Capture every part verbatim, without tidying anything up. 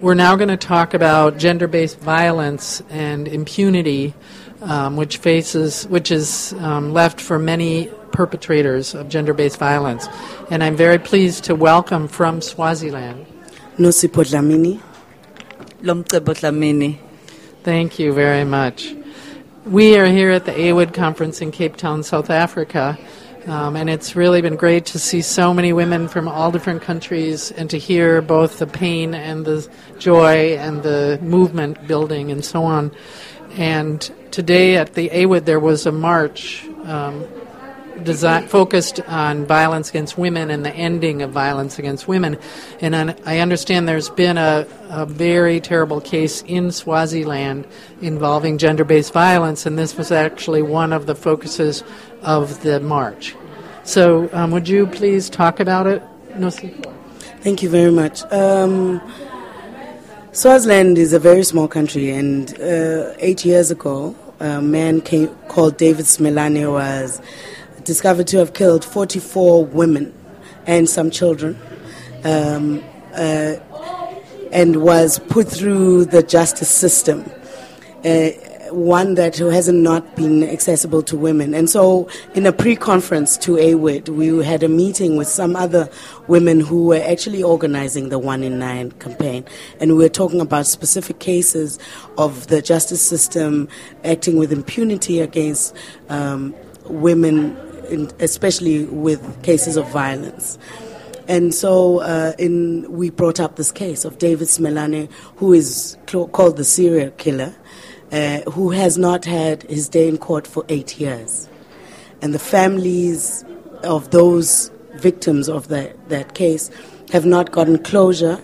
we're now going to talk about gender-based violence and impunity, um, which faces, which is um, left for many perpetrators of gender-based violence. And I'm very pleased to welcome from Swaziland, Nosipho Dlamini. Lomcebo Dlamini. Thank you very much. We are here at the A W I D conference in Cape Town, South Africa, um, and it's really been great to see so many women from all different countries and to hear both the pain and the joy and the movement building and so on. And today at the A W I D there was a march um, Design, focused on violence against women and the ending of violence against women. And on, I understand there's been a, a very terrible case in Swaziland involving gender-based violence, and this was actually one of the focuses of the march. So um, would you please talk about it, Nosi? Thank you very much. Um, Swaziland is a very small country, and uh, eight years ago, a man came, called David Smelane was discovered to have killed forty-four women and some children, um, uh, and was put through the justice system, uh, one that has not been accessible to women. And so in a pre-conference to A W I D, we had a meeting with some other women who were actually organizing the One in Nine campaign, and we were talking about specific cases of the justice system acting with impunity against um, women, In, especially with cases of violence. And so uh, in, we brought up this case of David Smelane, who is cl- called the serial killer, uh, who has not had his day in court for eight years. And the families of those victims of that, that case have not gotten closure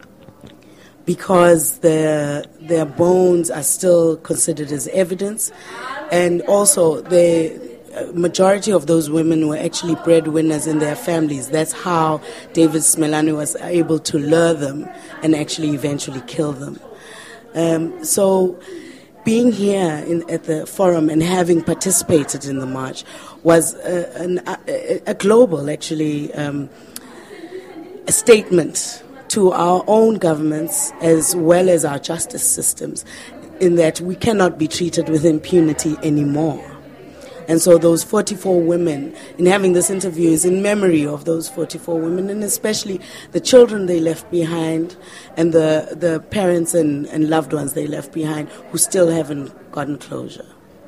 because their, their bones are still considered as evidence. And also they... majority of those women were actually breadwinners in their families. That's how David Smelane was able to lure them and actually eventually kill them. Um, so being here in, at the forum and having participated in the march was a, an, a, a global, actually, um, a statement to our own governments as well as our justice systems in that we cannot be treated with impunity anymore. And so those forty-four women, in having this interview, is in memory of those forty-four women, and especially the children they left behind and the, the parents and, and loved ones they left behind who still haven't gotten closure.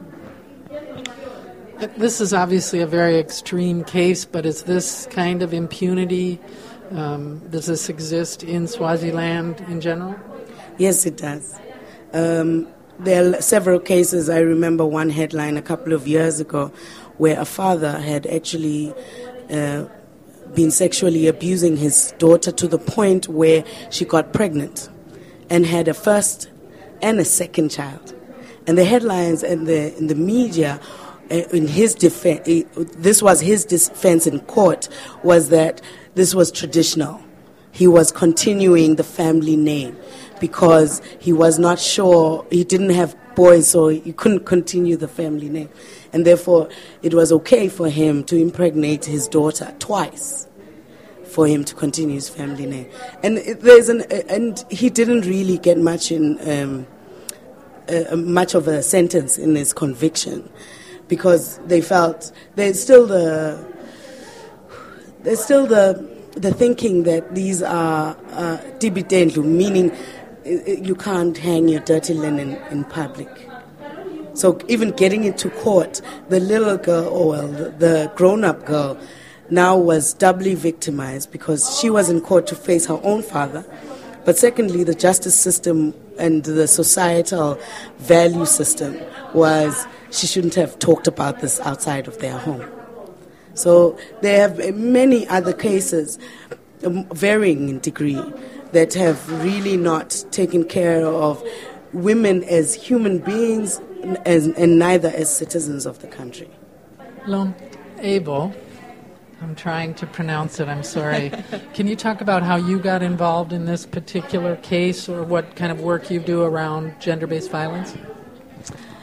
This is obviously a very extreme case, but is this kind of impunity, um, does this exist in Swaziland in general? Yes, it does. Um, There are several cases. I remember one headline a couple of years ago where a father had actually uh, been sexually abusing his daughter to the point where she got pregnant and had a first and a second child. And the headlines and the in the media, uh, in his defense, this was his defense in court, was that this was traditional. He was continuing the family name, because he was not sure, he didn't have boys, so he couldn't continue the family name. And therefore, it was okay for him to impregnate his daughter twice for him to continue his family name. And there's an, and he didn't really get much in um, uh, much of a sentence in his conviction, because they felt there's still the there's still the the thinking that these are uh, tibitendlu, meaning you can't hang your dirty linen in public. So even getting into court, the little girl, or well, the grown-up girl, now was doubly victimized because she was in court to face her own father. But secondly, the justice system and the societal value system was she shouldn't have talked about this outside of their home. So there have many other cases, varying in degree, that have really not taken care of women as human beings as, and neither as citizens of the country. Lom Ebo, I'm trying to pronounce it, I'm sorry. Can you talk about how you got involved in this particular case, or what kind of work you do around gender-based violence?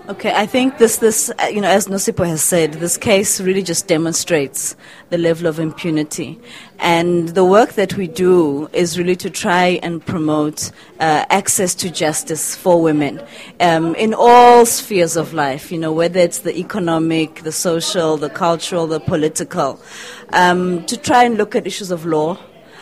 Okay, I think this, this, uh, you know, as Nosipho has said, this case really just demonstrates the level of impunity. And the work that we do is really to try and promote uh, access to justice for women um, in all spheres of life, you know, whether it's the economic, the social, the cultural, the political, um, to try and look at issues of law,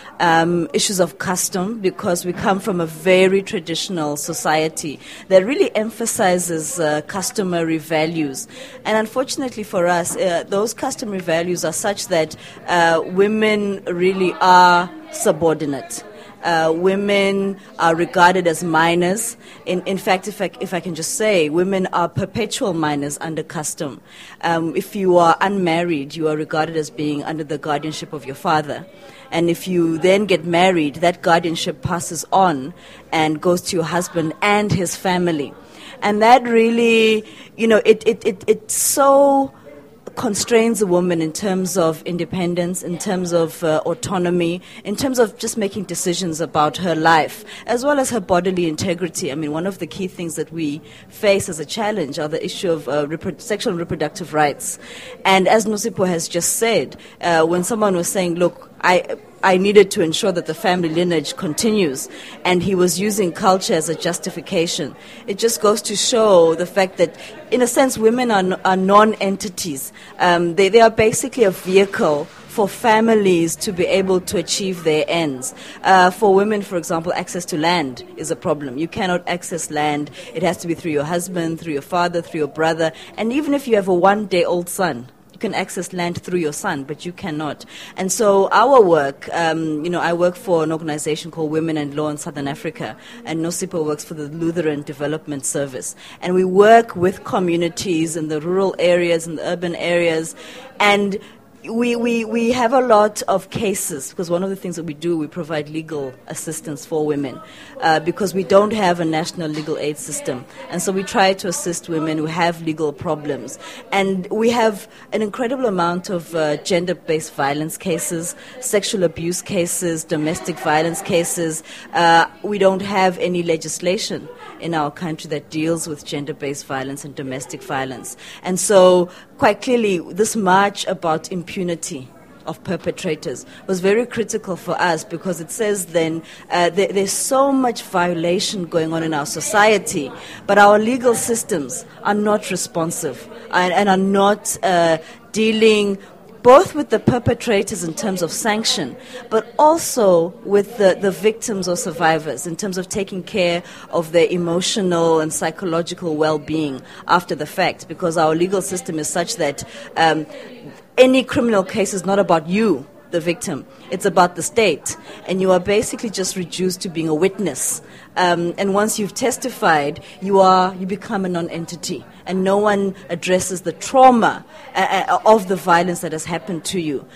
Um, issues of custom, because we come from a very traditional society that really emphasizes uh, customary values. And unfortunately for us, uh, those customary values are such that uh, women really are subordinate. Uh, women are regarded as minors. In, in fact, if I, if I can just say, women are perpetual minors under custom. Um, if you are unmarried, you are regarded as being under the guardianship of your father. And if you then get married, that guardianship passes on and goes to your husband and his family. And that really, you know, it, it, it, it so constrains a woman in terms of independence, in terms of uh, autonomy, in terms of just making decisions about her life, as well as her bodily integrity. I mean, one of the key things that we face as a challenge are the issue of uh, repro- sexual and reproductive rights. And as Nosipho has just said, uh, when someone was saying, look, I I needed to ensure that the family lineage continues, and he was using culture as a justification. It just goes to show the fact that, in a sense, women are, are non-entities. Um, they, they are basically a vehicle for families to be able to achieve their ends. Uh, for women, for example, access to land is a problem. You cannot access land. It has to be through your husband, through your father, through your brother, and even if you have a one-day-old son, you can access land through your son, but you cannot. And so our work, um, you know, I work for an organization called Women and Law in Southern Africa, and Nosipho works for the Lutheran Development Service. And we work with communities in the rural areas and the urban areas, and We, we, we have a lot of cases, because one of the things that we do, we provide legal assistance for women, uh, because we don't have a national legal aid system. And so we try to assist women who have legal problems. And we have an incredible amount of uh, gender-based violence cases, sexual abuse cases, domestic violence cases. Uh, we don't have any legislation in our country that deals with gender-based violence and domestic violence. And so, quite clearly, this march about impunity of perpetrators was very critical for us, because it says then uh, there, there's so much violation going on in our society, but our legal systems are not responsive and, and are not uh, dealing both with the perpetrators in terms of sanction, but also with the, the victims or survivors in terms of taking care of their emotional and psychological well-being after the fact, because our legal system is such that um, any criminal case is not about you, the victim. It's about the state, and you are basically just reduced to being a witness. Um, and once you've testified, you are you become a non-entity, and no one addresses the trauma uh, of the violence that has happened to you.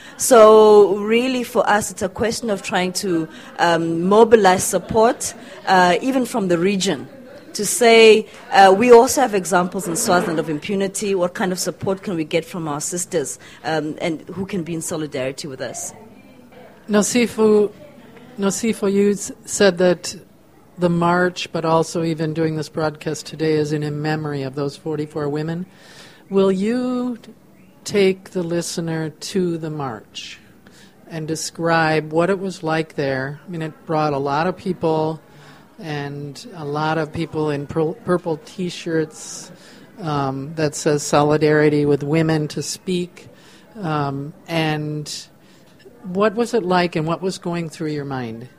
So really, for us, it's a question of trying to um, mobilize support, uh, even from the region, to say uh, we also have examples in Swaziland of impunity. What kind of support can we get from our sisters, um, and who can be in solidarity with us? Nosipho, Nosipho, you said that the march, but also even doing this broadcast today, is in memory of those forty-four women. Will you take the listener to the march and describe what it was like there? I mean, it brought a lot of people, and a lot of people in pur- purple T-shirts um, that says solidarity with women to speak. Um, and what was it like, and what was going through your mind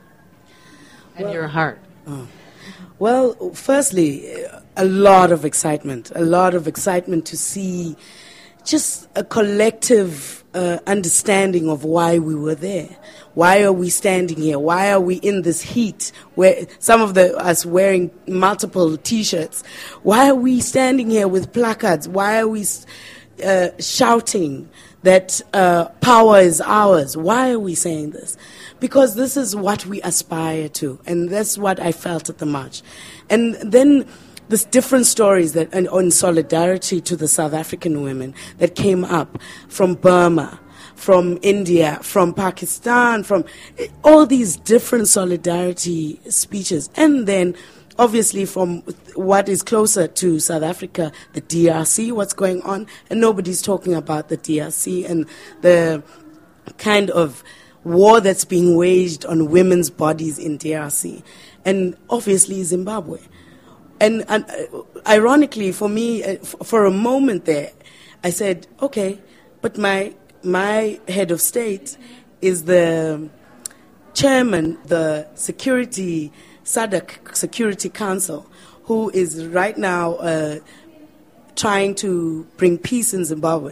and well, your heart? Oh. Well, firstly, a lot of excitement, a lot of excitement to see just a collective uh, understanding of why we were there. Why are we standing here? Why are we in this heat? Where some of the us wearing multiple T-shirts. Why are we standing here with placards? Why are we uh, shouting that uh, power is ours? Why are we saying this? Because this is what we aspire to, and that's what I felt at the march. And then there's different stories that, and on solidarity to the South African women that came up from Burma, from India, from Pakistan, from all these different solidarity speeches. And then obviously from what is closer to South Africa, the D R C, what's going on, and nobody's talking about the D R C and the kind of war that's being waged on women's bodies in D R C, and obviously Zimbabwe. And, and uh, ironically, for me, uh, f- for a moment there, I said, okay, but my my head of state is the chairman, the security, S A D C Security Council, who is right now uh, trying to bring peace in Zimbabwe.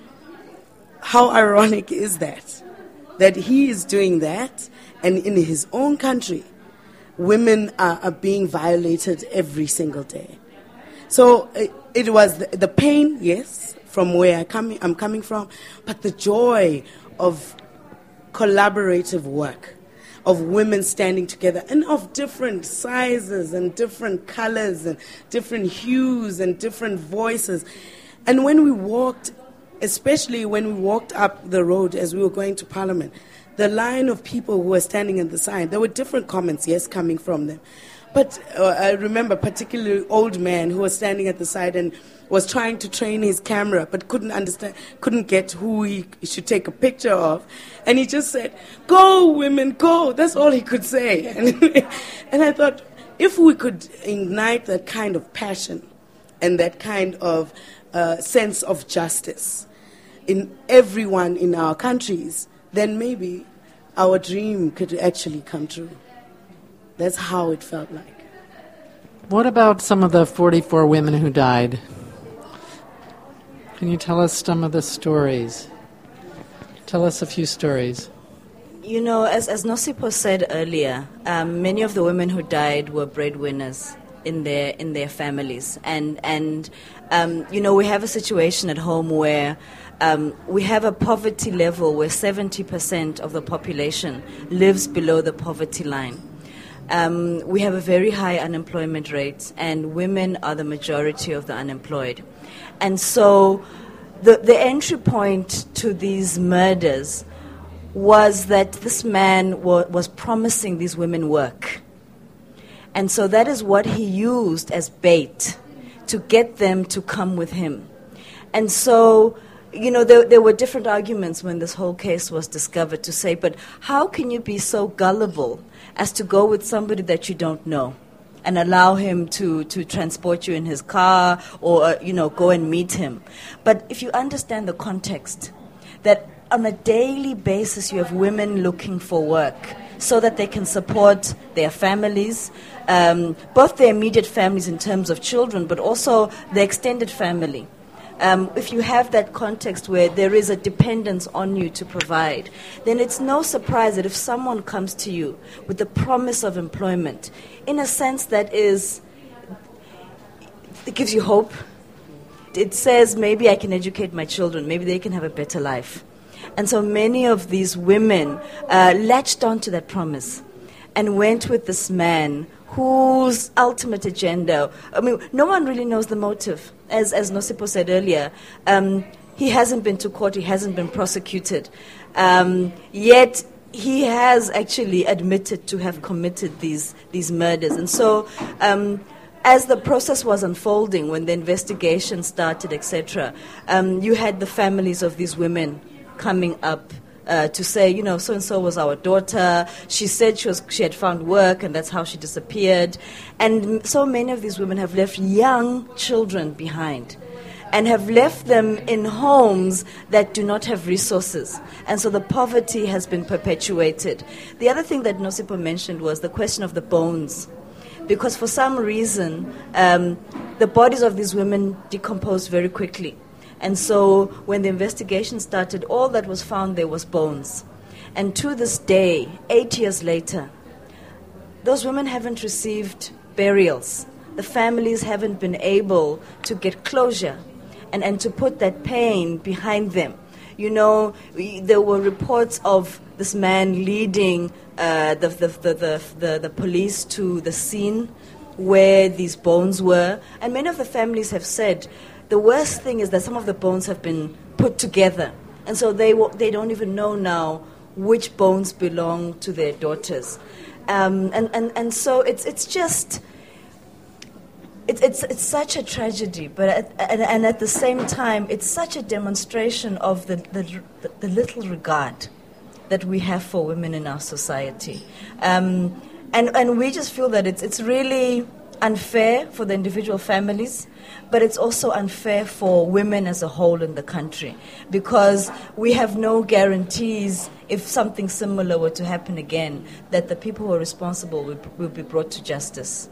How ironic is that? That he is doing that, and in his own country, women are, are being violated every single day. So it, it was the, the pain, yes, from where I come, I'm coming from, but the joy of collaborative work, of women standing together, and of different sizes and different colors and different hues and different voices. And when we walked, especially when we walked up the road as we were going to Parliament, the line of people who were standing at the side, there were different comments, yes, coming from them. But uh, I remember a particularly old man who was standing at the side and was trying to train his camera, but couldn't understand, couldn't get who he should take a picture of. And he just said, "Go, women, go." That's all he could say. And, and I thought, if we could ignite that kind of passion and that kind of uh, sense of justice in everyone in our countries, then maybe our dream could actually come true. That's how it felt like. What about some of the forty-four women who died? Can you tell us some of the stories? Tell us a few stories. You know, as, as Nosipho said earlier, um, many of the women who died were breadwinners in their in their families. And, and um, you know, we have a situation at home where um, we have a poverty level where seventy percent of the population lives below the poverty line. Um, we have a very high unemployment rate, and women are the majority of the unemployed. And so the, the entry point to these murders was that this man wa- was promising these women work. And so that is what he used as bait to get them to come with him. And so, you know, there, there were different arguments when this whole case was discovered to say, but how can you be so gullible as to go with somebody that you don't know and allow him to, to transport you in his car or, uh, you know, go and meet him? But if you understand the context, that on a daily basis you have women looking for work so that they can support their families, um, both their immediate families in terms of children, but also the extended family. Um, if you have that context where there is a dependence on you to provide, then it's no surprise that if someone comes to you with the promise of employment, in a sense that is, it gives you hope. It says, maybe I can educate my children, maybe they can have a better life. And so many of these women uh, latched onto that promise and went with this man whose ultimate agenda, I mean, no one really knows the motive. As as Nosipho said earlier, um, he hasn't been to court, he hasn't been prosecuted. Um, yet he has actually admitted to have committed these, these murders. And so um, as the process was unfolding, when the investigation started, et cetera, um, you had the families of these women coming up Uh, to say, you know, so-and-so was our daughter. She said she was she had found work, and that's how she disappeared. And so many of these women have left young children behind and have left them in homes that do not have resources. And so the poverty has been perpetuated. The other thing that Nosipho mentioned was the question of the bones. Because for some reason, um, the bodies of these women decomposed very quickly. And so when the investigation started, all that was found there was bones. And to this day, eight years later, those women haven't received burials. The families haven't been able to get closure and, and to put that pain behind them. You know, we, there were reports of this man leading uh, the, the, the, the, the, the police to the scene where these bones were. And many of the families have said, the worst thing is that some of the bones have been put together. And so they w- they don't even know now which bones belong to their daughters. Um, and, and, and so it's it's just It's, it's, it's such a tragedy, but at, and, and at the same time, it's such a demonstration of the, the, the little regard that we have for women in our society. Um, and, and we just feel that it's, it's really unfair for the individual families, but it's also unfair for women as a whole in the country, because we have no guarantees if something similar were to happen again, that the people who are responsible will, will be brought to justice.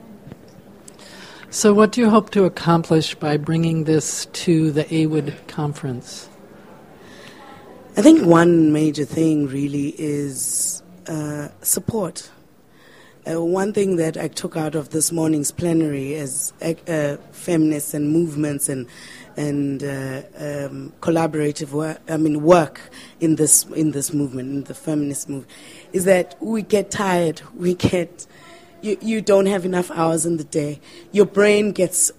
So what do you hope to accomplish by bringing this to the A W I D conference? I think one major thing really is uh, support. Uh, one thing that I took out of this morning's plenary is uh, feminists and movements and and uh, um, collaborative work. I mean, work in this in this movement, in the feminist movement, is that we get tired. We get you. You don't have enough hours in the day. Your brain gets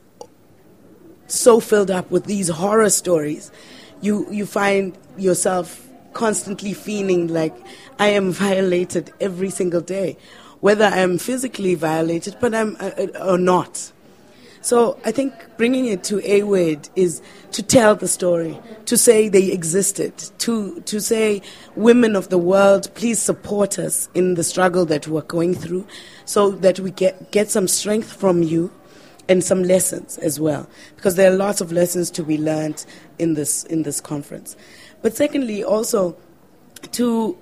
so filled up with these horror stories. You you find yourself constantly feeling like I am violated every single day, whether I am physically violated, but I'm uh, or not. So I think bringing it to A W I D is to tell the story, to say they existed, to to say, women of the world, please support us in the struggle that we're going through, so that we get, get some strength from you and some lessons as well, because there are lots of lessons to be learned in this in this conference. But secondly, also to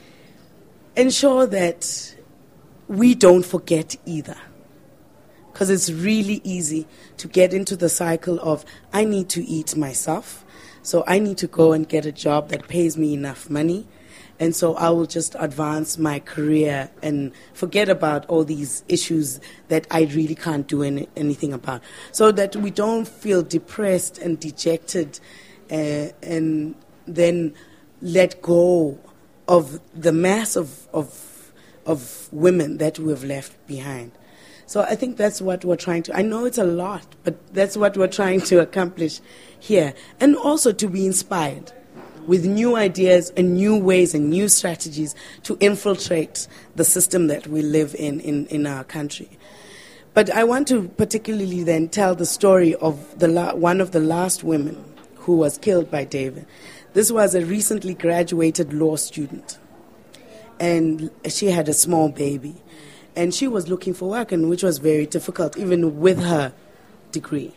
ensure that we don't forget either. Because it's really easy to get into the cycle of, I need to eat myself, so I need to go and get a job that pays me enough money, and so I will just advance my career and forget about all these issues that I really can't do any, anything about. So that we don't feel depressed and dejected uh, and then let go of the mass of, of, of women that we have left behind. So I think that's what we're trying to, I know it's a lot, but that's what we're trying to accomplish here. And also to be inspired with new ideas and new ways and new strategies to infiltrate the system that we live in in, in our country. But I want to particularly then tell the story of the la- one of the last women who was killed by David. This was a recently graduated law student, and she had a small baby. And she was looking for work, and which was very difficult, even with her degree.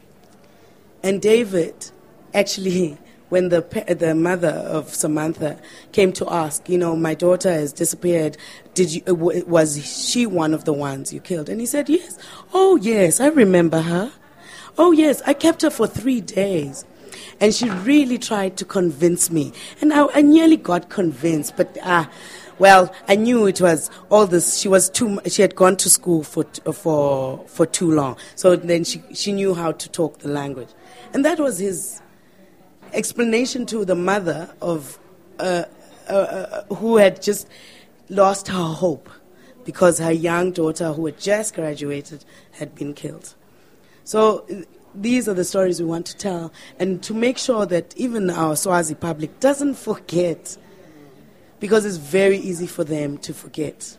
And David, actually, when the the mother of Samantha came to ask, you know, my daughter has disappeared. Did you was she one of the ones you killed? And he said, yes. Oh, yes, I remember her. Oh, yes, I kept her for three days. And she really tried to convince me. And I, I nearly got convinced, but ah. Well, I knew it was all this. She was too. She had gone to school for for for too long, so then she she knew how to talk the language, and that was his explanation to the mother of uh, uh, uh, who had just lost her hope because her young daughter, who had just graduated, had been killed. So these are the stories we want to tell, and to make sure that even our Swazi public doesn't forget. Because it's very easy for them to forget.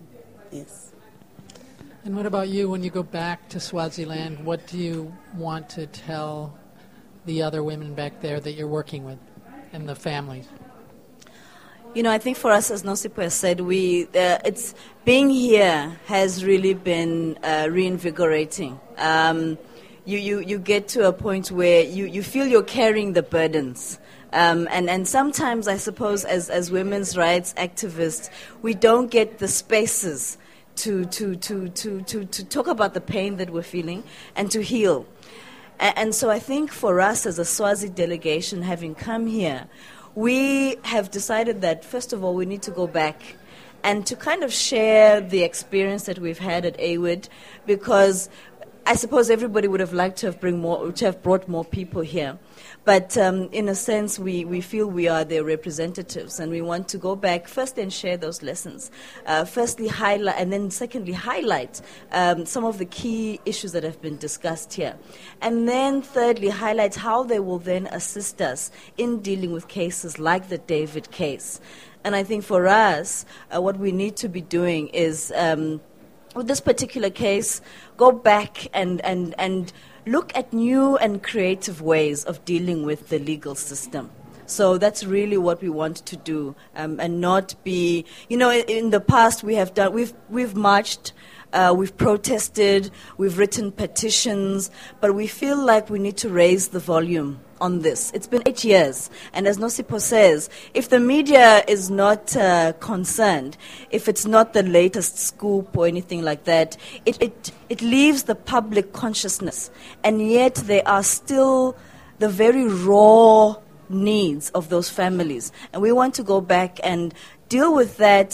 Yes. And what about you? When you go back to Swaziland, what do you want to tell the other women back there that you're working with and the families? You know, I think for us, as Nosipho has said, we uh, it's being here has really been uh, reinvigorating. Um, you, you, you get to a point where you, you feel you're carrying the burdens. Um, and, and sometimes, I suppose, as, as women's rights activists, we don't get the spaces to, to, to, to, to, to talk about the pain that we're feeling and to heal. And, and so I think for us as a Swazi delegation, having come here, we have decided that, first of all, we need to go back and to kind of share the experience that we've had at A W I D, because I suppose everybody would have liked to have bring more, to have brought more people here. But um, in a sense, we, we feel we are their representatives, and we want to go back first and share those lessons. Uh, firstly, highlight, and then secondly, highlight um, some of the key issues that have been discussed here. And then thirdly, highlight how they will then assist us in dealing with cases like the David case. And I think for us, uh, what we need to be doing is... Um, with this particular case, go back and, and, and look at new and creative ways of dealing with the legal system. So that's really what we want to do, um, and not be, you know, in, in the past we have done, we've, we've marched, uh, we've protested, we've written petitions, but we feel like we need to raise the volume on this. It's been eight years, and as Nosipho says, if the media is not uh, concerned, if it's not the latest scoop or anything like that, it, it, it leaves the public consciousness, and yet they are still the very raw needs of those families. And we want to go back and deal with that,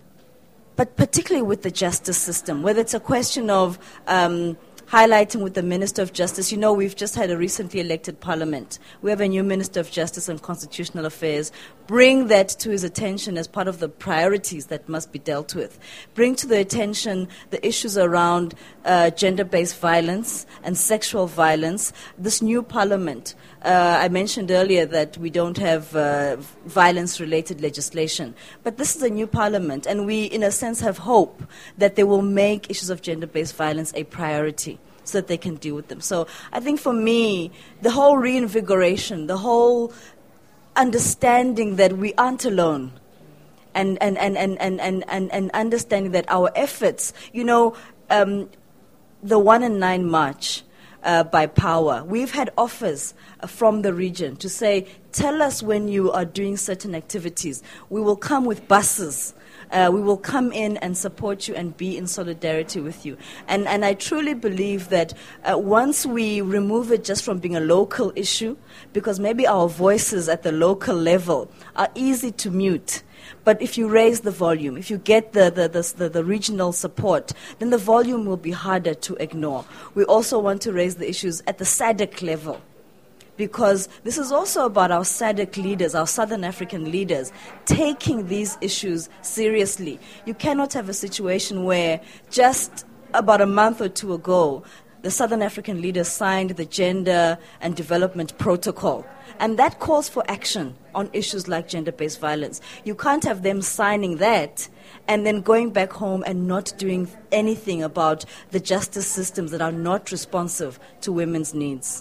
but particularly with the justice system, whether it's a question of um, highlighting with the Minister of Justice. You know, we've just had a recently elected parliament. We have a new Minister of Justice and Constitutional Affairs. Bring that to his attention as part of the priorities that must be dealt with. Bring to the attention the issues around uh, gender-based violence and sexual violence. This new parliament, uh, I mentioned earlier that we don't have uh, violence-related legislation, but this is a new parliament, and we, in a sense, have hope that they will make issues of gender-based violence a priority, so that they can deal with them. So I think for me, the whole reinvigoration, the whole understanding that we aren't alone, and, and, and, and, and, and, and, and understanding that our efforts, you know, um, the one and nine march uh, by Power, we've had offers uh, from the region to say, tell us when you are doing certain activities. We will come with buses. Uh, we will come in and support you and be in solidarity with you. And, and I truly believe that uh, once we remove it just from being a local issue, because maybe our voices at the local level are easy to mute, but if you raise the volume, if you get the, the, the, the, the regional support, then the volume will be harder to ignore. We also want to raise the issues at the S A D C level, because this is also about our S A D C leaders, our Southern African leaders, taking these issues seriously. You cannot have a situation where just about a month or two ago, the Southern African leaders signed the Gender and Development Protocol, and that calls for action on issues like gender-based violence. You can't have them signing that and then going back home and not doing anything about the justice systems that are not responsive to women's needs.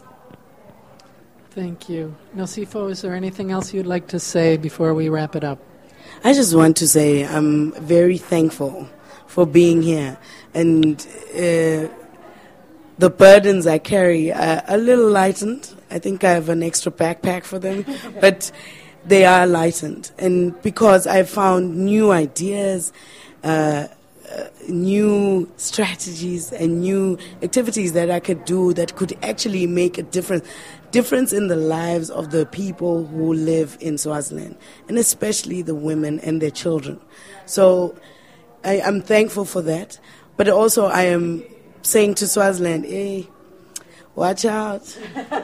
Thank you. Nosipho, is there anything else you'd like to say before we wrap it up? I just want to say I'm very thankful for being here, and uh, the burdens I carry are a little lightened. I think I have an extra backpack for them, but they are lightened. And because I found new ideas, uh, uh, new strategies, and new activities that I could do that could actually make a difference, difference in the lives of the people who live in Swaziland, and especially the women and their children. So I, I'm thankful for that. But also I am saying to Swaziland, hey, watch out.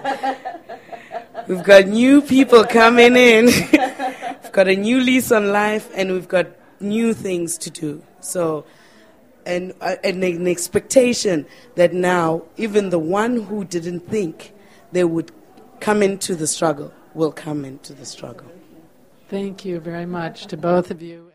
We've got new people coming in. We've got a new lease on life, and we've got new things to do. So, and, uh, and an expectation that now even the one who didn't think they would come into the struggle will come into the struggle. Thank you very much to both of you.